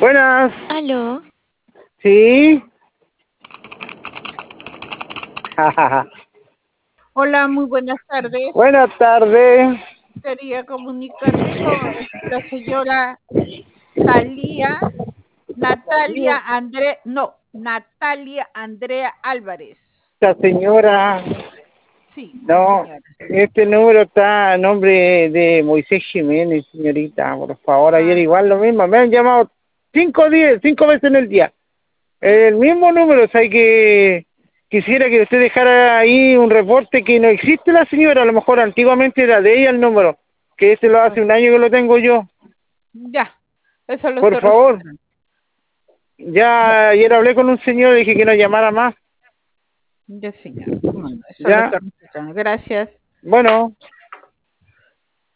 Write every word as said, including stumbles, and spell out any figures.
Buenas. Aló. Sí. Hola, muy buenas tardes. Buenas tardes. Quería comunicarme con la señora Talía, Natalia Andrea, no, Natalia Andrea Álvarez. Esta señora. Sí, No, señora. este número está a nombre de Moisés Jiménez, señorita. Por favor, ayer Ah, igual lo mismo. Me han llamado cinco días, cinco veces en el día. El mismo número, o sea que quisiera que usted dejara ahí un reporte que no existe la señora. A lo mejor antiguamente era de ella el número, que este lo hace un año que lo tengo yo. ya, eso lo Por estoy favor. registrando. Ya ayer hablé con un señor y dije que no llamara más. Ya, señor. Bueno, eso lo Ya, estoy registrando. Gracias. bueno.